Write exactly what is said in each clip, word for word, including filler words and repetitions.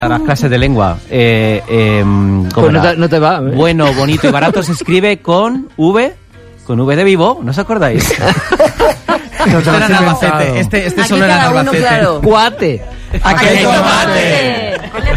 A las clases de lengua. Eh, eh, pues no te, no te va. ¿eh? Bueno, bonito y barato se escribe con V, con V de vivo, ¿no os acordáis? No, este era en Albacete, este, este solo era en Albacete. Claro. Cuate. Aquí hay tomate.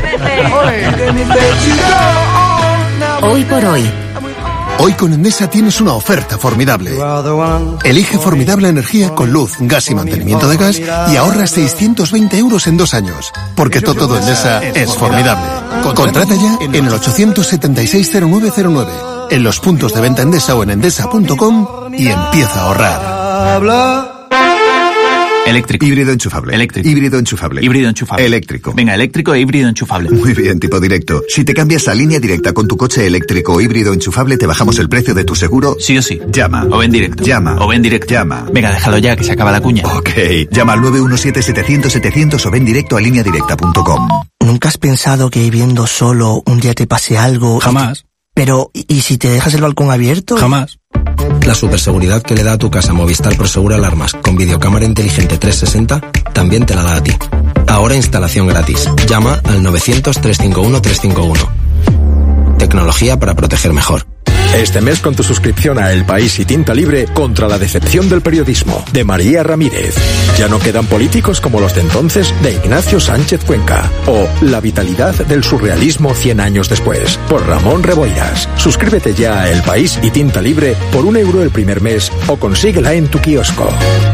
Hoy por hoy. Hoy con Endesa tienes una oferta formidable. Elige formidable energía con luz, gas y mantenimiento de gas y ahorras seiscientos veinte euros en dos años. Porque todo Endesa es formidable. Contrata ya en el ochocientos setenta y seis cero nueve cero nueve, en los puntos de venta Endesa o en endesa punto com y empieza a ahorrar. Eléctrico. Híbrido enchufable. Eléctrico. Híbrido enchufable. Híbrido enchufable. Eléctrico. Venga, eléctrico e híbrido enchufable. Muy bien, tipo directo. Si te cambias a línea directa con tu coche eléctrico o híbrido enchufable, te bajamos el precio de tu seguro. Sí o sí. Llama. O ven directo. Llama. O ven directo. Llama. Venga, déjalo ya, que se acaba la cuña. Ok. Llama al nueve uno siete setecientos setecientos o ven directo a línea directa punto com. ¿Nunca has pensado que viviendo solo un día te pase algo? Jamás. Pero, ¿y si te dejas el balcón abierto? Jamás. La superseguridad que le da a tu casa Movistar Prosegur Alarmas con videocámara inteligente trescientos sesenta también te la da a ti. Ahora instalación gratis. Llama al novecientos, trescientos cincuenta y uno, trescientos cincuenta y uno. Tecnología para proteger mejor. Este mes con tu suscripción a El País y Tinta Libre contra la decepción del periodismo, de María Ramírez. Ya no quedan políticos como los de entonces, de Ignacio Sánchez Cuenca. O La vitalidad del surrealismo cien años después, por Ramón Reboiras. Suscríbete ya a El País y Tinta Libre por un euro el primer mes o consíguela en tu kiosco.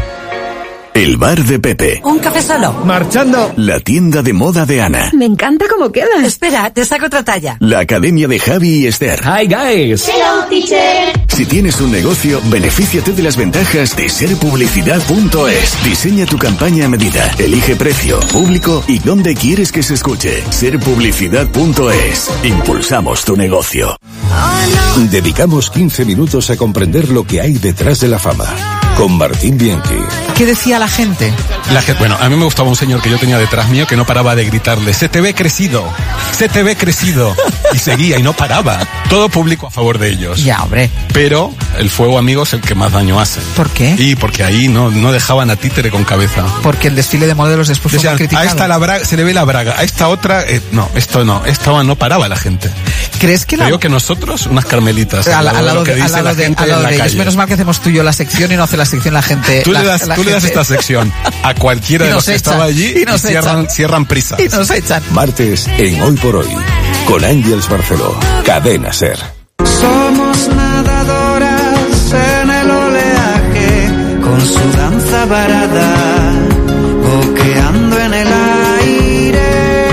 El bar de Pepe. Un café solo. Marchando. La tienda de moda de Ana. Me encanta cómo queda. Espera, te saco otra talla. La academia de Javi y Esther. Hi guys. Hello teacher. Si tienes un negocio, benefíciate de las ventajas de ser publicidad punto es. Diseña tu campaña a medida. Elige precio, público y dónde quieres que se escuche. ser publicidad punto es. Impulsamos tu negocio. Oh, no. Dedicamos quince minutos a comprender lo que hay detrás de la fama. Con Martín Bianchi. ¿Qué decía la gente? La gente, bueno, a mí me gustaba un señor que yo tenía detrás mío que no paraba de gritarle: se te ve crecido, se te ve crecido. Y seguía y no paraba. Todo público a favor de ellos. Ya, hombre. Pero el fuego amigo es el que más daño hace. ¿Por qué? Y porque ahí no, no dejaban a títere con cabeza. Porque el desfile de modelos después fue criticado. A esta la braga, se le ve la braga, a esta otra, eh, no, esto no, esta no paraba la gente. ¿Crees que la... Creo que nosotros, unas carmelitas, al, al lado de, de, al lado de, al lado de ellos. Menos mal que hacemos tú y yo la sección y no hace la sección la gente. Tú la, le das, la tú gente... le das esta sección a cualquiera de los que estaba allí y, y cierran, cierran prisas. Y nos echan. Martes en Hoy por Hoy, con Ángeles Barceló, Cadena SER. Somos nadadoras en el oleaje, con su danza varada, boqueando en el aire.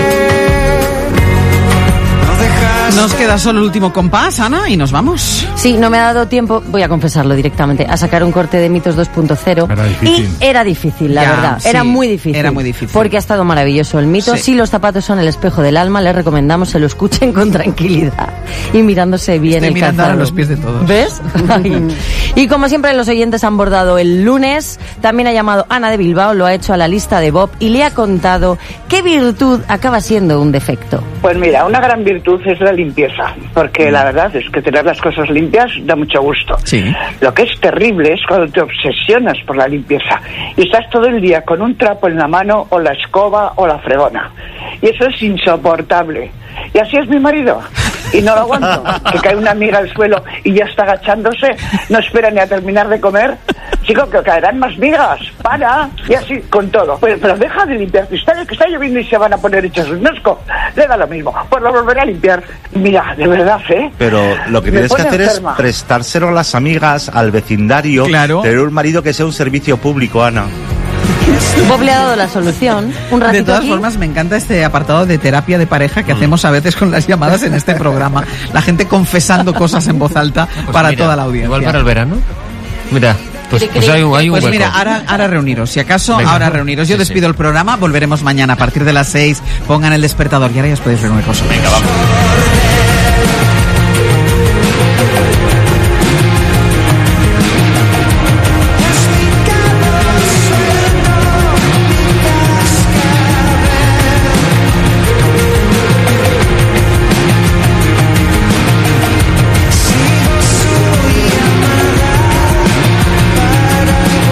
No dejas... Nos queda solo el último compás, Ana, y nos vamos. Sí, no me ha dado tiempo, voy a confesarlo directamente, a sacar un corte de Mitos dos punto cero. Era difícil. Y era difícil, la ya, verdad. Sí, era muy difícil. Era muy difícil. Porque ha estado maravilloso el mito. Sí. Si los zapatos son el espejo del alma, les recomendamos se lo escuchen con tranquilidad y mirándose bien. Estoy el mirando calzado. a los pies de todos. ¿Ves? Y como siempre los oyentes han bordado el lunes, también ha llamado Ana de Bilbao, lo ha hecho a la lista de Bob y le ha contado qué virtud acaba siendo un defecto. Pues mira, una gran virtud es la limpieza, porque la verdad es que tener las cosas limpias da mucho gusto. Sí. Lo que es terrible es cuando te obsesionas por la limpieza y estás todo el día con un trapo en la mano o la escoba o la fregona. Y eso es insoportable. Y así es mi marido. Y no lo aguanto. Que cae una amiga al suelo y ya está agachándose, no espera ni a terminar de comer. Chico, que caerán más migas. Para. Y así con todo. Pero, pero deja de limpiar cristales, que está lloviendo y se van a poner hechos un nosco. Le da lo mismo. Pues lo volveré a limpiar. Mira, de verdad, ¿eh? Pero lo que Me tienes que hacer enferma. es prestárselo a las amigas, al vecindario. Claro. Tener un marido que sea un servicio público, Ana. Bob le ha dado la solución. Un ratito De todas aquí. formas, me encanta este apartado de terapia de pareja que mm. hacemos a veces con las llamadas en este programa. La gente confesando cosas en voz alta pues para mira, toda la audiencia. Igual para el verano. Mira, pues, pues hay, hay un Pues hueco. mira, ahora, ahora reuniros. Si acaso, Venga. ahora reuniros. Yo sí, despido sí. el programa. Volveremos mañana a partir de las seis. Pongan el despertador y ahora ya os podéis reunir vosotros. Venga, vamos.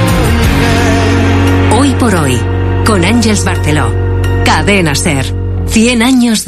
Hoy por Hoy, con Ángeles Barceló, Cadena SER. cien años